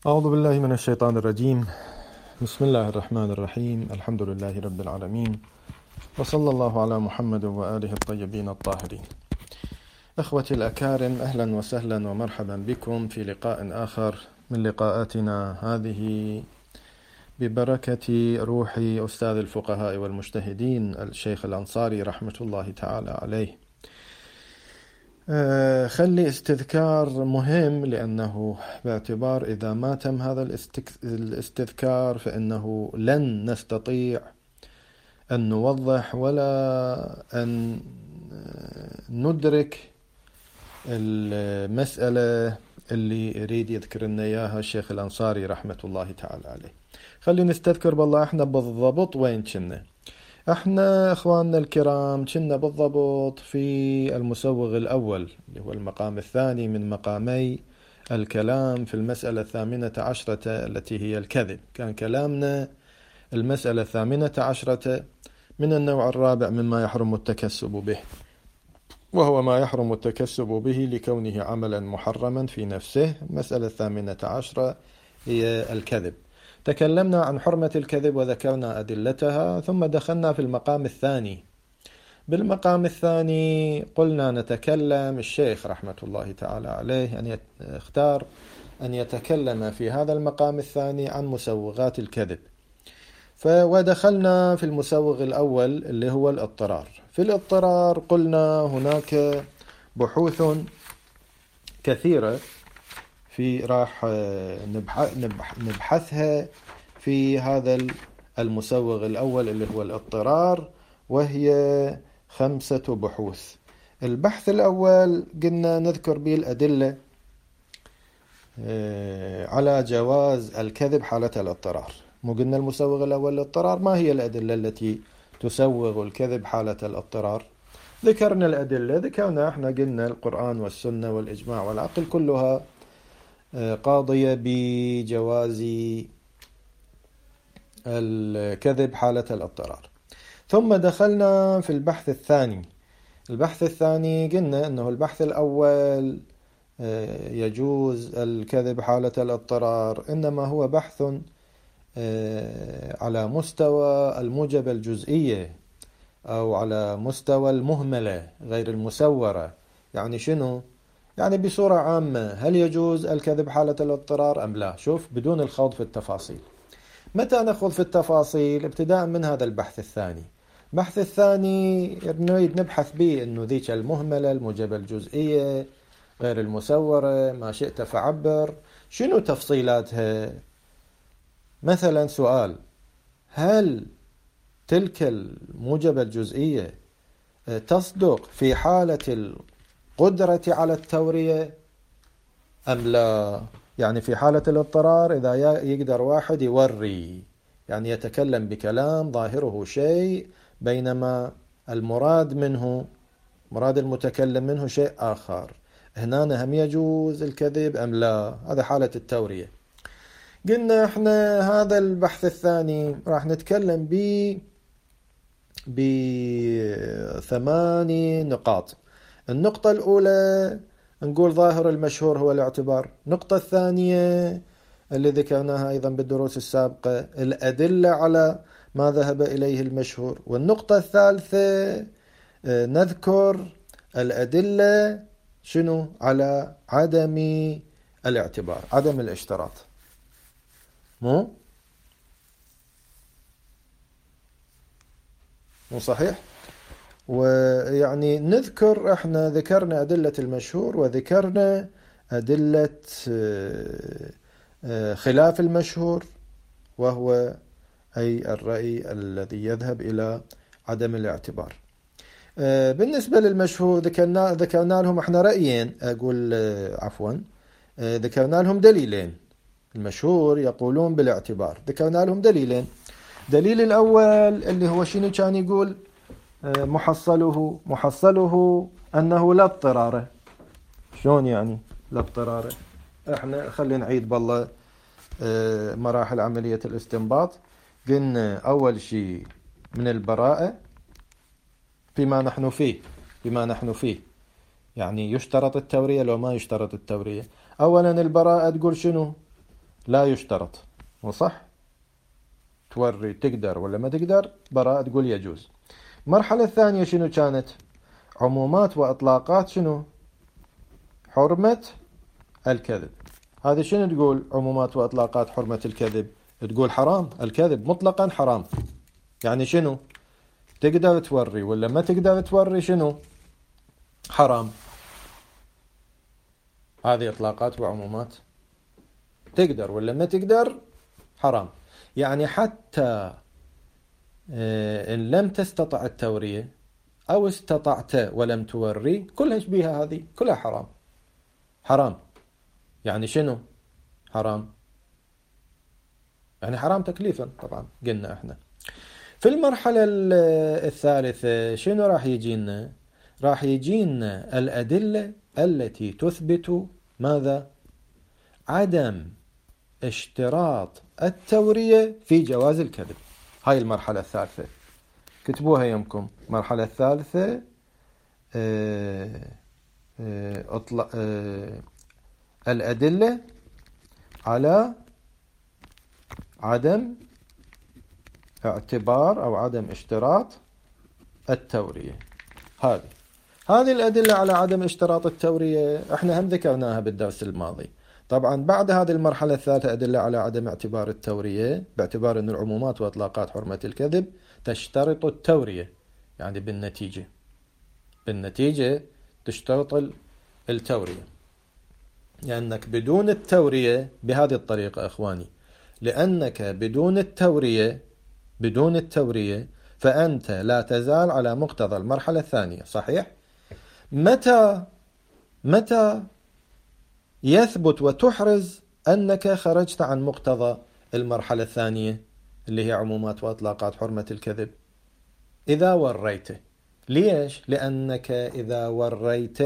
أعوذ بالله من الشيطان الرجيم. بسم الله الرحمن الرحيم. الحمد لله رب العالمين، وصلى الله على محمد وآله الطيبين الطاهرين. أخوتي الأكارم، أهلا وسهلا ومرحبا بكم في لقاء آخر من لقاءاتنا هذه ببركة روح أستاذ الفقهاء والمجتهدين الشيخ الأنصاري رحمة الله تعالى عليه. خلي استذكار مهم، لأنه باعتبار إذا ما تم هذا الاستذكار فإنه لن نستطيع أن نوضح ولا أن ندرك المسألة اللي يريد يذكر لنا إياها الشيخ الأنصاري رحمة الله تعالى عليه. خلي نستذكر بالله احنا بالضبط وين كنا. احنا اخواننا الكرام كنا بالضبط في المسوغ الاول اللي هو المقام الثاني من مقامي الكلام في المسألة 18 التي هي الكذب. كان كلامنا المسألة 18 من النوع الرابع مما يحرم التكسب به، وهو ما يحرم التكسب به لكونه عملا محرما في نفسه. المسألة 18 هي الكذب. تكلمنا عن حرمة الكذب وذكرنا أدلتها، ثم دخلنا في المقام الثاني. بالمقام الثاني قلنا نتكلم، الشيخ رحمة الله تعالى عليه أن يختار أن يتكلم في هذا المقام الثاني عن مسوغات الكذب. ودخلنا في المسوغ الأول اللي هو الاضطرار. في الاضطرار قلنا هناك بحوث كثيرة راح نبحثها في هذا المسوغ الأول اللي هو الاضطرار، وهي 5 بحوث. البحث الأول قلنا نذكر به الأدلة على جواز الكذب حالة الاضطرار. مو قلنا المسوغ الأول الاضطرار، ما هي الأدلة التي تسوغ الكذب حالة الاضطرار؟ ذكرنا الأدلة، ذكرنا احنا قلنا القرآن والسنة والإجماع والعقل كلها قاضية بجواز الكذب حالة الاضطرار. ثم دخلنا في البحث الثاني. البحث الثاني قلنا أنه البحث الأول يجوز الكذب حالة الاضطرار، إنما هو بحث على مستوى الموجب الجزئية أو على مستوى المهملة غير المسورة. يعني شنو؟ يعني بصورة عامة هل يجوز الكذب حالة الاضطرار أم لا؟ شوف، بدون الخوض في التفاصيل. متى نخوض في التفاصيل؟ ابتداء من هذا البحث الثاني. البحث الثاني نريد نبحث به أنه ذيك المهملة الموجبة الجزئية غير المسورة ما شئت فعبر، شنو تفصيلاتها؟ مثلا سؤال: هل تلك الموجبة الجزئية تصدق في حالة القدرة على التورية أم لا؟ يعني في حالة الاضطرار إذا يقدر واحد يوري، يعني يتكلم بكلام ظاهره شيء بينما المراد منه، مراد المتكلم منه شيء آخر، هنا هم يجوز الكذب أم لا؟ هذا حالة التورية. قلنا احنا هذا البحث الثاني راح نتكلم ب8 نقاط. النقطة الأولى نقول ظاهر المشهور هو الاعتبار. النقطة الثانية اللي ذكرناها أيضا بالدروس السابقة الأدلة على ما ذهب إليه المشهور. والنقطة الثالثة نذكر الأدلة شنو على عدم الاعتبار، عدم الاشتراط. مو صحيح؟ ويعني نذكر احنا ذكرنا أدلة المشهور وذكرنا أدلة خلاف المشهور، وهو أي الرأي الذي يذهب إلى عدم الاعتبار. بالنسبة للمشهور ذكرنا لهم احنا رأيين، أقول عفوا، ذكرنا لهم دليلين. المشهور يقولون بالاعتبار، ذكرنا لهم دليلين. دليل الأول اللي هو شنو كان يقول؟ محصله أنه لا اضطرار. شلون يعني لا اضطرار؟ احنا خلينا نعيد بالله مراحل عملية الاستنباط. قلنا أول شيء من البراءة بما نحن فيه، يعني يشترط التورية لو ما يشترط التورية. أولا البراءة تقول شنو؟ لا يشترط، مو صح؟ توري تقدر ولا ما تقدر، براءة تقول يجوز. المرحلة الثانية شنو كانت؟ عمومات وإطلاقات شنو؟ حرمة الكذب. هذه شنو تقول؟ عمومات وإطلاقات حرمة الكذب، تقول حرام الكذب مطلقا حرام. يعني شنو؟ تقدر توري ولا ما تقدر توري شنو؟ حرام. هذه إطلاقات وعمومات، تقدر ولا ما تقدر حرام. يعني حتى إن لم تستطع التورية أو استطعت ولم توري، كلها شبيهة، هذه كلها حرام. حرام يعني شنو؟ حرام يعني حرام تكليفا طبعا قلنا احنا. في المرحلة الثالثة شنو راح يجينا؟ راح يجينا الأدلة التي تثبت ماذا؟ عدم اشتراط التورية في جواز الكذب. هاي المرحلة الثالثة، كتبوها يمكم. المرحلة الثالثة الأدلة على عدم اعتبار أو عدم اشتراط التورية. هذه الأدلة على عدم اشتراط التورية احنا هم ذكرناها بالدرس الماضي. طبعا بعد هذه المرحلة الثالثة أدلة على عدم اعتبار التورية، باعتبار أن العمومات وإطلاقات حرمة الكذب تشترط التورية، يعني بالنتيجة تشترط التورية. لأنك بدون التورية بهذه الطريقة إخواني، لأنك بدون التورية فأنت لا تزال على مقتضى المرحلة الثانية. صحيح؟ متى يثبت وتحرز أنك خرجت عن مقتضى المرحلة الثانية اللي هي عمومات وأطلاقات حرمة الكذب؟ إذا وريت. ليش؟ لأنك إذا وريت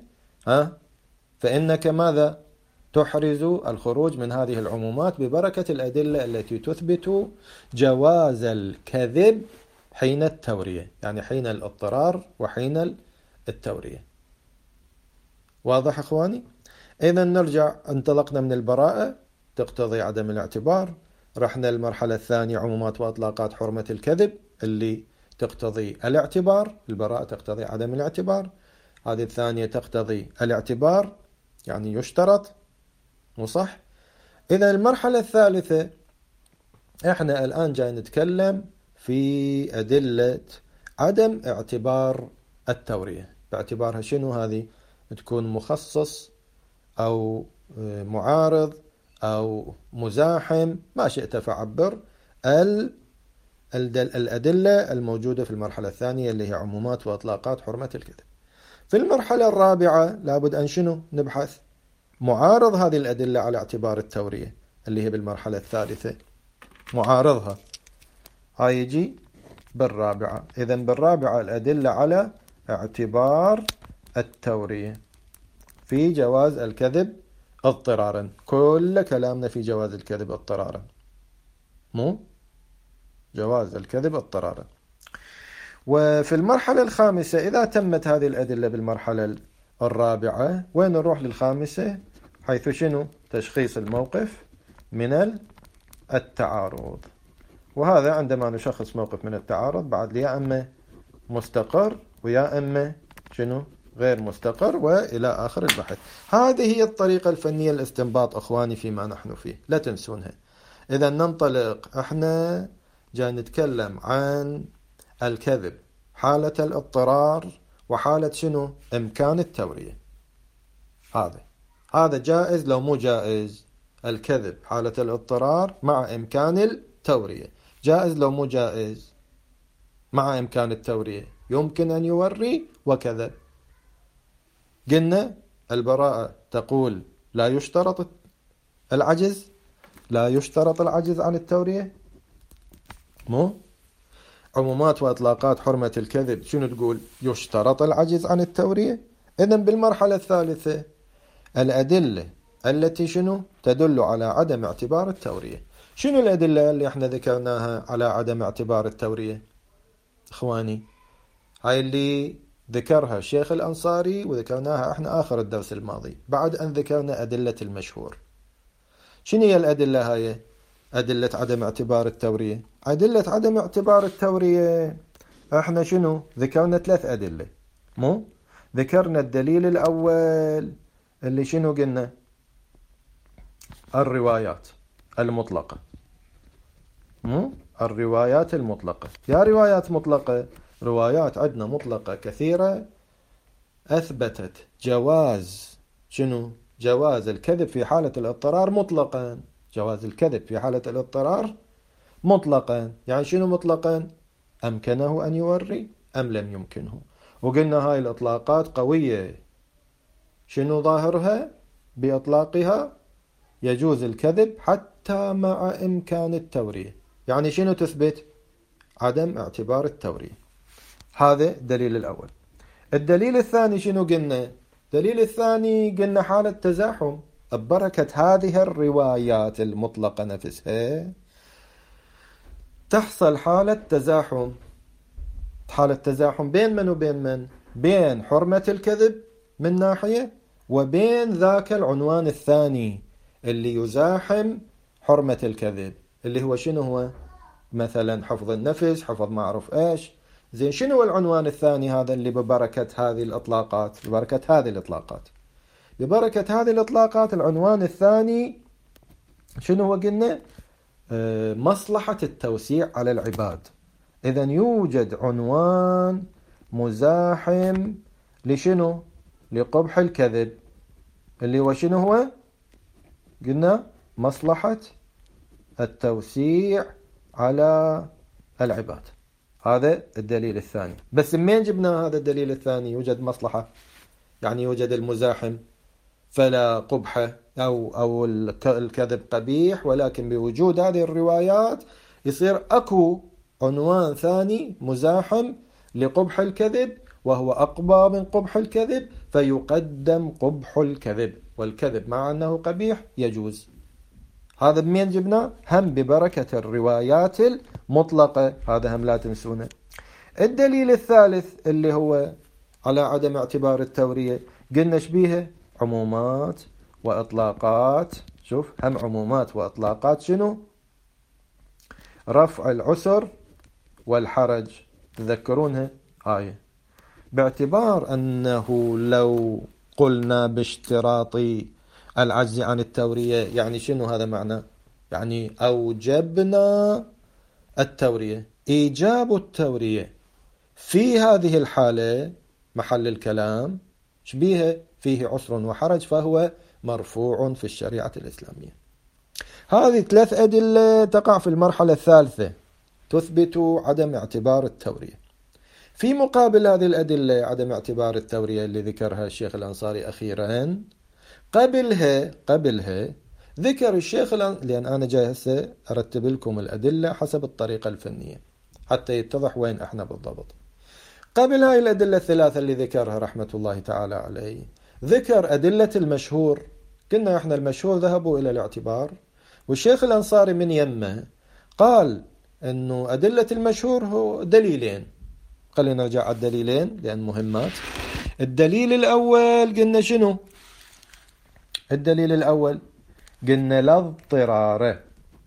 فإنك ماذا؟ تحرز الخروج من هذه العمومات ببركة الأدلة التي تثبت جواز الكذب حين التورية، يعني حين الاضطرار وحين التورية. واضح أخواني؟ إذا نرجع، انطلقنا من البراءة تقتضي عدم الاعتبار، رحنا المرحلة الثانية عمومات وأطلاقات حرمة الكذب اللي تقتضي الاعتبار، البراءة تقتضي عدم الاعتبار، هذه الثانية تقتضي الاعتبار يعني يشترط، مو صح؟ إذا المرحلة الثالثة احنا الآن جاي نتكلم في أدلة عدم اعتبار التورية، باعتبارها شنو؟ هذه تكون مخصص أو معارض أو مزاحم، ما شئت فعبر، الأدلة الموجودة في المرحلة الثانية اللي هي عمومات وإطلاقات حرمة الكذب. في المرحلة الرابعة لابد أن شنو؟ نبحث معارض هذه الأدلة على اعتبار التورية اللي هي بالمرحلة الثالثة، معارضها هاي يجي بالرابعة. إذن بالرابعة الأدلة على اعتبار التورية في جواز الكذب اضطرارا. كل كلامنا في جواز الكذب اضطرارا، مو جواز الكذب اضطرارا. وفي المرحلة الخامسة إذا تمت هذه الأدلة بالمرحلة الرابعة، وين نروح للخامسة؟ حيث شنو؟ تشخيص الموقف من التعارض. وهذا عندما نشخص موقف من التعارض بعد يا أما مستقر ويا أما شنو؟ غير مستقر، وإلى آخر البحث. هذه هي الطريقة الفنية للاستنباط أخواني فيما نحن فيه، لا تنسونها. إذا ننطلق، احنا جاي نتكلم عن الكذب حالة الاضطرار وحالة شنو؟ إمكان التورية. هذا جائز لو مو جائز؟ الكذب حالة الاضطرار مع إمكان التورية جائز لو مو جائز؟ مع إمكان التورية، يمكن أن يوري وكذب. قلنا البراءة تقول لا يشترط العجز، لا يشترط العجز عن التورية، مو عمومات وإطلاقات حرمة الكذب شنو تقول؟ يشترط العجز عن التورية. إذن بالمرحلة الثالثة الأدلة التي شنو؟ تدل على عدم اعتبار التورية. شنو الأدلة اللي احنا ذكرناها على عدم اعتبار التورية إخواني؟ هاي اللي ذكرها الشيخ الأنصاري وذكرناها احنا آخر الدرس الماضي بعد أن ذكرنا أدلة المشهور. شنو هي الأدلة هاي؟ أدلة عدم اعتبار التورية. أدلة عدم اعتبار التورية احنا شنو؟ ذكرنا 3 أدلة، مو؟ ذكرنا الدليل الأول اللي شنو قلنا؟ الروايات المطلقة، مو؟ الروايات المطلقة. يا روايات مطلقة، روايات عندنا مطلقة كثيرة أثبتت جواز شنو؟ جواز الكذب في حالة الاضطرار مطلقا. جواز الكذب في حالة الاضطرار مطلقا. يعني شنو مطلقا؟ أمكنه أن يوري أم لم يمكنه. وقلنا هاي الإطلاقات قوية. شنو ظاهرها؟ بإطلاقها يجوز الكذب حتى مع إمكان التورية. يعني شنو تثبت؟ عدم اعتبار التورية. هذا الدليل الأول. الدليل الثاني شنو قلنا؟ الدليل الثاني قلنا حالة تزاحم. ببركة هذه الروايات المطلقة نفسها تحصل حالة تزاحم. حالة تزاحم بين من وبين من؟ بين حرمة الكذب من ناحية، وبين ذاك العنوان الثاني اللي يزاحم حرمة الكذب، اللي هو شنو هو؟ مثلا حفظ النفس، حفظ ما أعرف إيش. زين، شنو العنوان الثاني هذا اللي ببركة هذه الإطلاقات؟ ببركة هذه الإطلاقات، ببركة هذه الإطلاقات العنوان الثاني شنو هو قلنا؟ مصلحة التوسيع على العباد. إذن يوجد عنوان مزاحم لشنو؟ لقبح الكذب، اللي هو شنو هو؟ قلنا مصلحة التوسيع على العباد. هذا الدليل الثاني. بس منين جبنا هذا الدليل الثاني؟ يوجد مصلحة، يعني يوجد المزاحم فلا قبح أو الكذب قبيح، ولكن بوجود هذه الروايات يصير أكو عنوان ثاني مزاحم لقبح الكذب، وهو أقبى من قبح الكذب، فيقدم قبح الكذب، والكذب مع أنه قبيح يجوز. هذا بمين جبنا؟ هم ببركة الروايات المطلقة. هذا هم لا تنسونه. الدليل الثالث اللي هو على عدم اعتبار التورية، قلنا شبيها؟ عمومات وإطلاقات. شوف، هم عمومات وإطلاقات شنو؟ رفع العسر والحرج. تذكرونها آية، باعتبار أنه لو قلنا باشتراط العجز عن التورية، يعني شنو هذا معنى؟ يعني أوجبنا التورية. إيجاب التورية في هذه الحالة محل الكلام شبيها؟ فيه عسر وحرج، فهو مرفوع في الشريعة الإسلامية. هذه 3 أدلة تقع في المرحلة الثالثة تثبت عدم اعتبار التورية. في مقابل هذه الأدلة عدم اعتبار التورية اللي ذكرها الشيخ الأنصاري أخيرا، قبلها ذكر الشيخ لأن أنا جاي هسه أرتب لكم الأدلة حسب الطريقة الفنية حتى يتضح وين احنا بالضبط. قبل هاي الأدلة الثلاثة اللي ذكرها رحمة الله تعالى عليه، ذكر أدلة المشهور. قلنا احنا المشهور ذهبوا إلى الاعتبار، والشيخ الأنصاري من يمه قال أنه أدلة المشهور هو دليلين. خلينا نرجع على الدليلين لأن مهمات. الدليل الأول قلنا شنو؟ الدليل الأول قلنا لا اضطرار.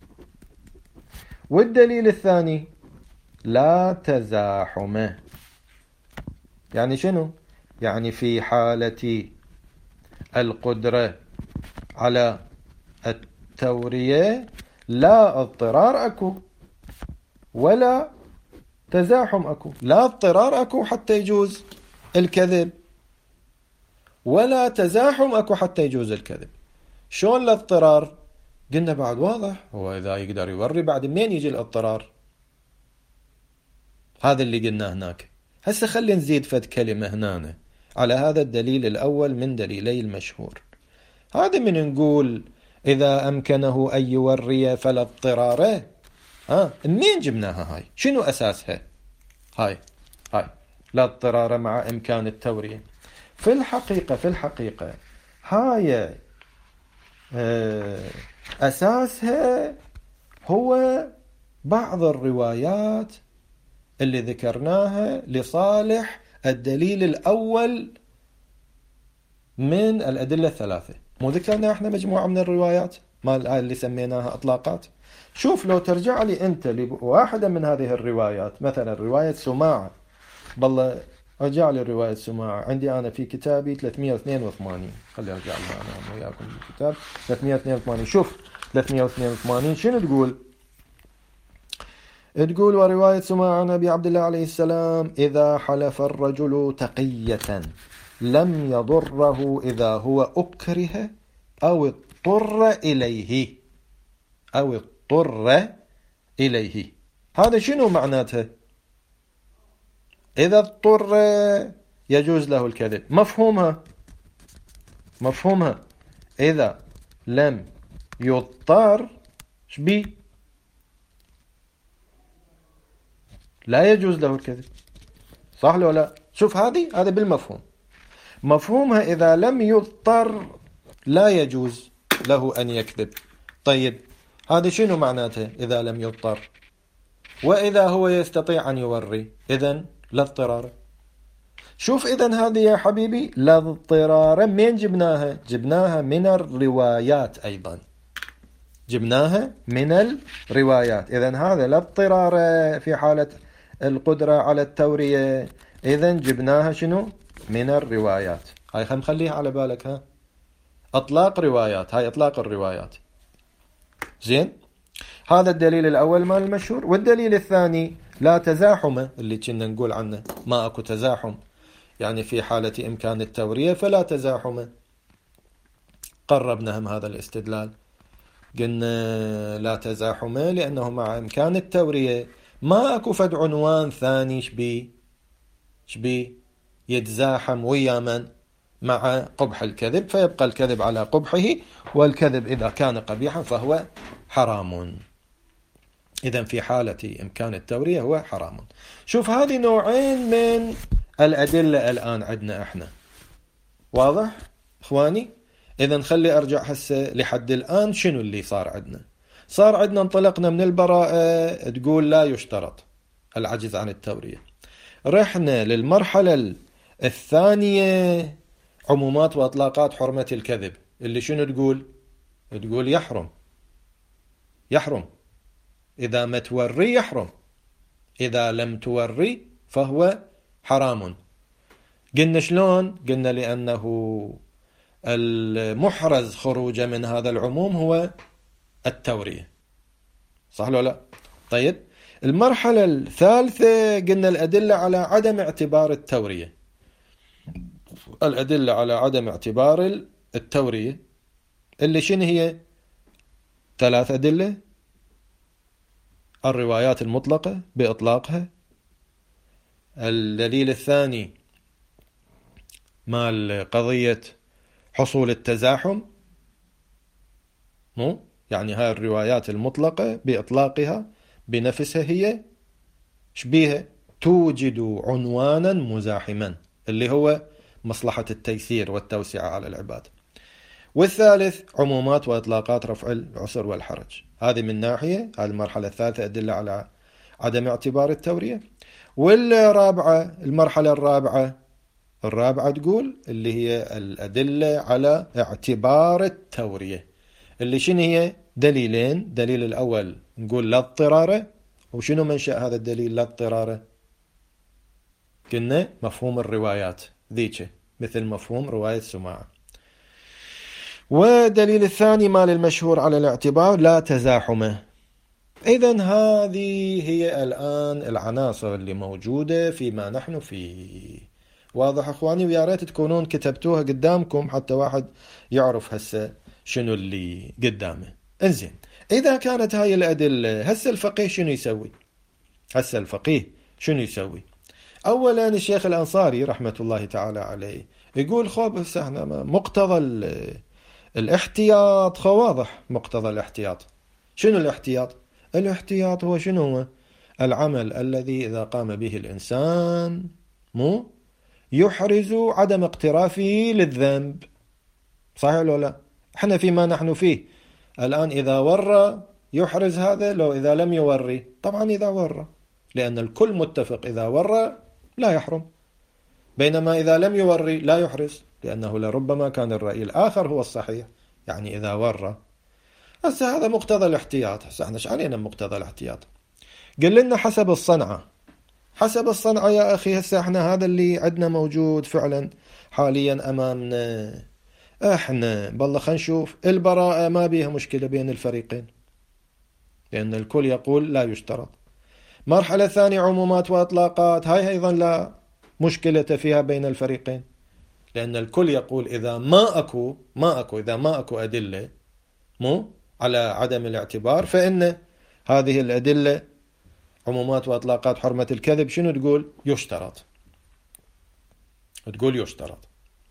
والدليل الثاني لا تزاحم. يعني شنو؟ يعني في حالة القدرة على التورية لا اضطرار أكو ولا تزاحم أكو. لا اضطرار أكو حتى يجوز الكذب، ولا تزاحم أكو حتى يجوز الكذب. شون الاضطرار؟ قلنا بعد واضح، هو إذا يقدر يوري بعد منين يجي الاضطرار؟ هذا اللي قلنا هناك. هسه خلي نزيد فد كلمة هنا على هذا الدليل الأول من دليلي المشهور. هذا من نقول إذا أمكنه أن يوري فلا اضطرار. منين جبناها هاي؟ شنو أساسها؟ هاي لا اضطرار مع إمكان التورية. في الحقيقة هاي أساسها هو بعض الروايات اللي ذكرناها لصالح الدليل الأول من الأدلة الثلاثة. مو ذكرنا احنا مجموعة من الروايات؟ ما الآية اللي سميناها إطلاقات. شوف لو ترجع لي أنت لواحدة من هذه الروايات، مثلا رواية سماعة، بالله ارجع لي رواية سماعة عندي أنا في كتابي 382، خلي أرجع لها أنا وياكم الكتاب 382. شوف 382 شنو تقول؟ تقول: ورواية سماعة عن أبي عبد الله عليه السلام: إذا حلف الرجل تقية لم يضره إذا هو أكره أو اضطر إليه، أو اضطر إليه. هذا شنو معناته؟ إذا اضطر يجوز له الكذب. مفهومها إذا لم يضطر شبيه لا يجوز له الكذب، صح لو لا؟ شوف هذا بالمفهوم. مفهومها إذا لم يضطر لا يجوز له أن يكذب. طيب هذا شنو معناته إذا لم يضطر؟ وإذا هو يستطيع أن يوري إذن لا اضطرار. شوف إذن هذه يا حبيبي لا اضطرار من جبناها من الروايات، أيضا جبناها من الروايات. إذن هذا لا اضطرار في حالة القدرة على التورية، إذن جبناها شنو؟ من الروايات. هاي خليها على بالك، ها أطلاق روايات، هاي أطلاق الروايات. زين، هذا الدليل الأول مال المشهور. والدليل الثاني لا تزاحم، اللي كنا نقول عنه ما أكو تزاحم، يعني في حالة إمكان التورية فلا تزاحم. قربنا هم هذا الاستدلال، قلنا لا تزاحم لأنه مع إمكان التورية ما أكو فد عنوان ثاني شبي يتزاحم ويا من مع قبح الكذب، فيبقى الكذب على قبحه، والكذب إذا كان قبيحا فهو حرام. إذن في حالة إمكان التورية هو حرام. شوف هذه نوعين من الأدلة الآن عندنا إحنا، واضح إخواني؟ إذن خلي أرجع هسه لحد الآن. شنو اللي صار عندنا؟ صار عندنا انطلقنا من البراءة تقول لا يشترط العجز عن التورية، رحنا للمرحلة الثانية عمومات وأطلاقات حرمة الكذب، اللي شنو تقول يحرم إذا ما توري يحرم، إذا لم توري فهو حرام. قلنا شلون؟ قلنا لأنه المحرز خروجا من هذا العموم هو التورية، صح لو لا؟ طيب المرحلة الثالثة قلنا الأدلة على عدم اعتبار التورية، الأدلة على عدم اعتبار التورية اللي شنو هي؟ 3 أدلة: الروايات المطلقة بإطلاقها، الدليل الثاني مال قضية حصول التزاحم، يعني هاي الروايات المطلقة بإطلاقها بنفسها هي شبيها توجد عنوانا مزاحما اللي هو مصلحة التيسير والتوسعة على العباد. والثالث عمومات وإطلاقات رفع العسر والحرج. هذه من ناحية، هذه المرحلة الثالثة أدلة على عدم اعتبار التورية. والرابعة، المرحلة الرابعة تقول اللي هي الأدلة على اعتبار التورية، اللي شنو هي؟ دليلين. دليل الأول نقول لا اضطرار، وشنو منشأ هذا الدليل لا اضطرار؟ قلنا مفهوم الروايات ذيك، مثل مفهوم رواية سماعة. ودليل الثاني مال المشهور على الاعتبار لا تزاحم. إذن هذه هي الآن العناصر اللي موجودة فيما نحن فيه. واضح أخواني؟ ويا ريت تكونون كتبتوها قدامكم حتى واحد يعرف هسه شنو اللي قدامه. انزين، إذا كانت هاي الأدلة، هسه الفقيه شنو يسوي؟ أولا الشيخ الأنصاري رحمة الله تعالى عليه يقول خب احنا مقتضى الاحتياط، واضح مقتضى الاحتياط. شنو الاحتياط؟ الاحتياط هو شنو هو؟ العمل الذي إذا قام به الإنسان يحرز عدم اقترافه للذنب، صحيح ولا لا؟ احنا فيما نحن فيه الآن إذا ورى يحرز هذا، لو إذا لم يوري طبعا إذا ورى، لأن الكل متفق إذا ورى لا يحرم، بينما إذا لم يوري لا يحرز، لأنه لربما كان الرأي الآخر هو الصحيح، يعني إذا ورى. هسه هذا مقتضى الاحتياط. هسه احنا ايش علينا مقتضى الاحتياط؟ قل لنا حسب الصنعة. حسب الصنعة يا أخي. هسه احنا هذا اللي عندنا موجود فعلا حاليا أمامنا. احنا بالله خلينا نشوف البراءة ما بيها مشكلة بين الفريقين، لأن الكل يقول لا يشترط. مرحلة ثانية عمومات وإطلاقات، هاي أيضا لا مشكلة فيها بين الفريقين، لأن الكل يقول إذا ما أكو أدلة مو على عدم الاعتبار، فإن هذه الأدلة عمومات وإطلاقات حرمة الكذب شنو تقول؟ يشترط. تقول يشترط.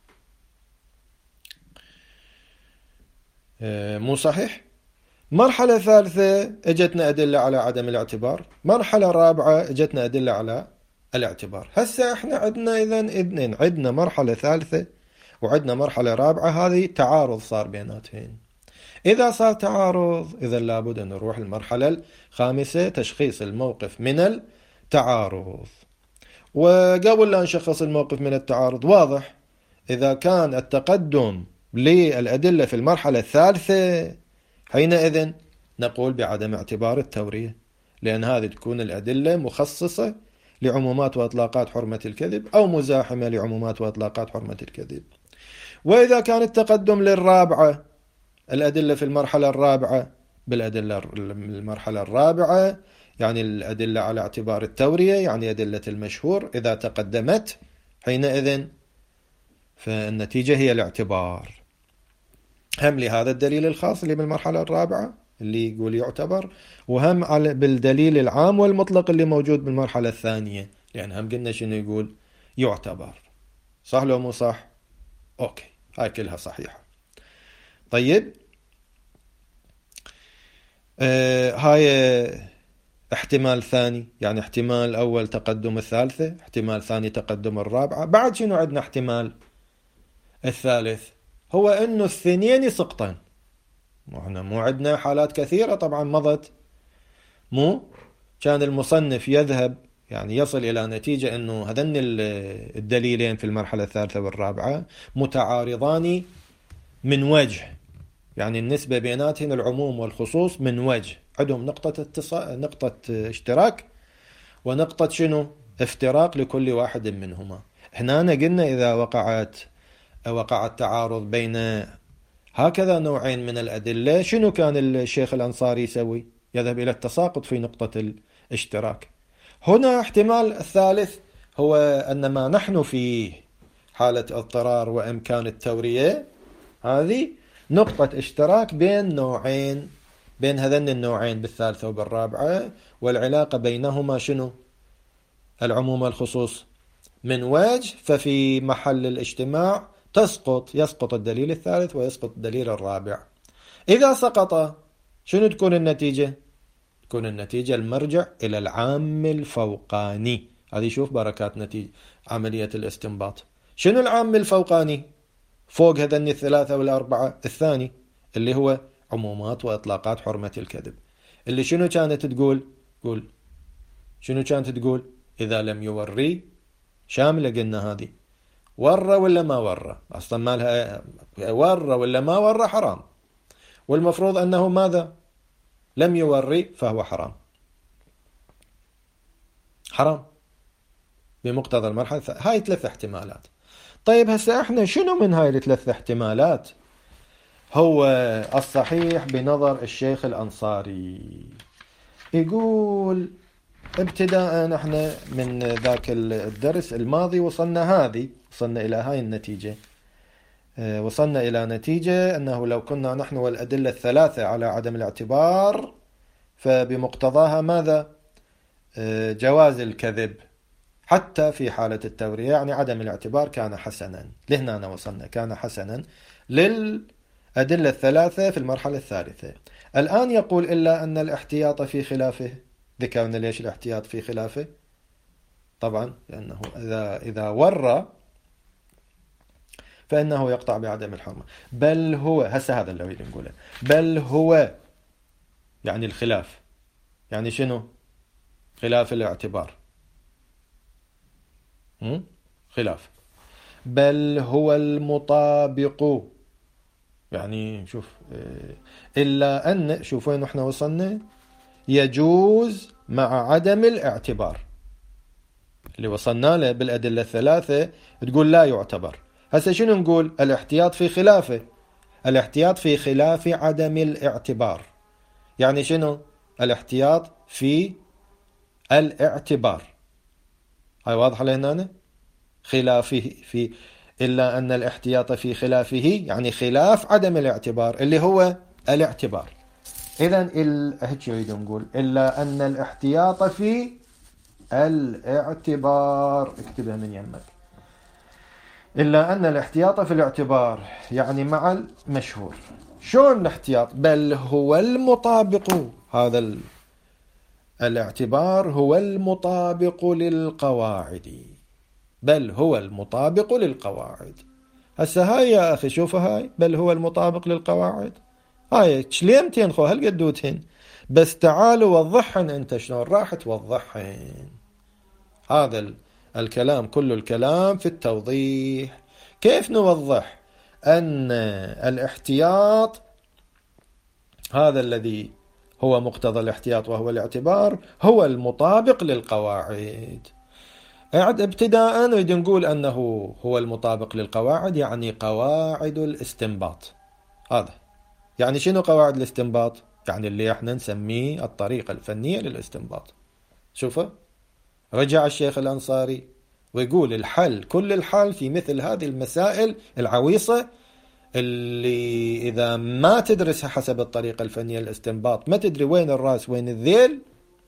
مو صحيح؟ مرحلة ثالثة اجتنا أدلة على عدم الاعتبار، مرحلة رابعة اجتنا أدلة على الاعتبار. هسه احنا عندنا اذن عندنا مرحلة ثالثة وعندنا مرحلة رابعة، هذه تعارض صار بيناتهم. إذا صار تعارض إذا لابد أن نروح المرحلة الخامسة، تشخيص الموقف من التعارض. وقبل لا نشخص الموقف من التعارض، واضح إذا كان التقدم للأدلة في المرحلة الثالثة، حينئذ نقول بعدم اعتبار التورية، لأن هذه تكون الأدلة مخصصة لعمومات وإطلاقات حرمة الكذب أو مزاحمة لعمومات وإطلاقات حرمة الكذب. وإذا كان التقدم للرابعة، الأدلة في المرحلة الرابعة بالأدلة المرحلة الرابعة، يعني الأدلة على اعتبار التورية، يعني أدلة المشهور إذا تقدمت، حينئذ فالنتيجة هي الاعتبار. هم لهذا الدليل الخاص اللي بالمرحلة الرابعة اللي يقول يعتبر، وهم بالدليل العام والمطلق اللي موجود بالمرحلة الثانية، لأن هم قلنا شنو يقول يعتبر. صح لو مو صح؟ أوكي، هاي كلها صحيحة. طيب هاي احتمال ثاني، يعني احتمال أول تقدم الثالثة، احتمال ثاني تقدم الرابعة. بعد شنو عندنا احتمال الثالث؟ هو انه الثنين يسقطن. احنا مو عندنا حالات كثيرة طبعا مضت، مو كان المصنف يذهب يعني يصل إلى نتيجة أنه هذين الدليلين في المرحلة الثالثة والرابعة متعارضان من وجه، يعني النسبة بيناتهم العموم والخصوص من وجه، عندهم نقطة اشتراك ونقطة شنو افتراق لكل واحد منهما. هنا قلنا إذا وقع تعارض بين هكذا نوعين من الأدلة، شنو كان الشيخ الأنصاري يسوي؟ يذهب إلى التساقط في نقطة الاشتراك. هنا احتمال الثالث هو أن ما نحن فيه حالة اضطرار وإمكان التورية، هذه نقطة اشتراك بين نوعين، بين هذين النوعين بالثالثة وبالرابعة، والعلاقة بينهما شنو؟ العموم والخصوص من وجه، ففي محل الاجتماع يسقط الدليل الثالث ويسقط الدليل الرابع. إذا سقط شنو تكون النتيجة؟ تكون النتيجة المرجع إلى العام الفوقاني. هذه شوف بركات نتيجة عملية الاستنباط. شنو العام الفوقاني فوق هذين الثلاثة والأربعة؟ الثاني اللي هو عمومات وإطلاقات حرمة الكذب، اللي شنو كانت تقول؟ شنو كانت تقول؟ إذا لم يوري شاملة، قلنا هذه ورى ولا ما ورى، أصلا ما لها ورى ولا ما ورى حرام، والمفروض أنه ماذا؟ لم يوري فهو حرام بمقتضى المرحلة. هاي 3 احتمالات. طيب هسه احنا شنو من هاي 3 احتمالات هو الصحيح بنظر الشيخ الأنصاري؟ يقول ابتداء احنا من ذاك الدرس الماضي وصلنا إلى هاي النتيجة. وصلنا إلى نتيجة أنه لو كنا نحن والأدلة الثلاثة على عدم الاعتبار، فبمقتضاها ماذا؟ جواز الكذب حتى في حالة التورية، يعني عدم الاعتبار كان حسنا. لهنا وصلنا كان حسنا للأدلة الثلاثة في المرحلة الثالثة. الآن يقول إلا أن الاحتياط في خلافه. ذكرنا ليش الاحتياط في خلافه؟ طبعا لأنه إذا ورى فإنه يقطع بعدم الحرمة. بل هو هذا اللي نريد نقوله، بل هو يعني الخلاف، يعني شنو؟ خلاف الاعتبار. خلاف. بل هو المطابق يعني شوف إلا أن، شوف وين احنا وصلنا، يجوز مع عدم الاعتبار اللي وصلنا له بالأدلة الثلاثة، تقول لا يعتبر. هسه شنو نقول؟ الاحتياط في خلافه، الاحتياط في خلاف عدم الاعتبار. يعني شنو الاحتياط في الاعتبار؟ هاي واضحة لهنا. خلافه في، إلا أن الاحتياط في خلافه يعني خلاف عدم الاعتبار اللي هو الاعتبار. إذن هيك يريد نقول إلا أن الاحتياط في الاعتبار، اكتبها من يمك، إلا أن الاحتياط في الاعتبار يعني مع المشهور. شون الاحتياط؟ بل هو المطابق، هذا الاعتبار هو المطابق للقواعد، بل هو المطابق للقواعد. هسه هاي يا أخي شوفها، هاي بل هو المطابق للقواعد، هاي شليمتين خو هالقدوتين، بس تعالوا وضحن أنت شلون راح توضحن. هذا الكلام كله الكلام في التوضيح. كيف نوضح أن الاحتياط هذا الذي هو مقتضى الاحتياط وهو الاعتبار هو المطابق للقواعد. ابتداء نريد نقول أنه هو المطابق للقواعد، يعني قواعد الاستنباط. هذا يعني شنو قواعد الاستنباط؟ يعني اللي احنا نسميه الطريقة الفنية للاستنباط. شوفوا، رجع الشيخ الأنصاري ويقول الحل، كل الحل في مثل هذه المسائل العويصة اللي إذا ما تدرسها حسب الطريقة الفنية للاستنباط ما تدري وين الرأس وين الذيل.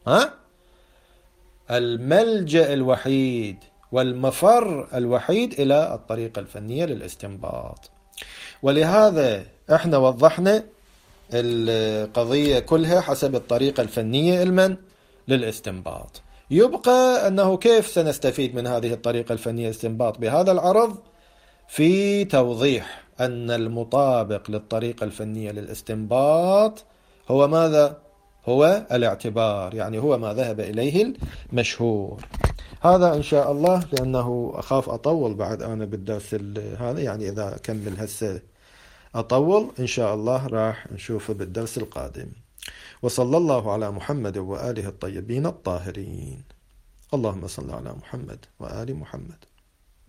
الملجأ الوحيد والمفر الوحيد إلى الطريقة الفنية للاستنباط. ولهذا احنا وضحنا القضية كلها حسب الطريقة الفنية للاستنباط. يبقى أنه كيف سنستفيد من هذه الطريقة الفنية للاستنباط بهذا العرض في توضيح أن المطابق للطريقة الفنية للاستنباط هو ماذا؟ هو الاعتبار، يعني هو ما ذهب إليه المشهور. هذا إن شاء الله، لأنه أخاف أطول بعد أنا بالدرس هذا، يعني إذا كمل هسه أطول، إن شاء الله راح نشوفه بالدرس القادم. وصلى الله على محمد وآله الطيبين الطاهرين. اللهم صل على محمد وآل محمد.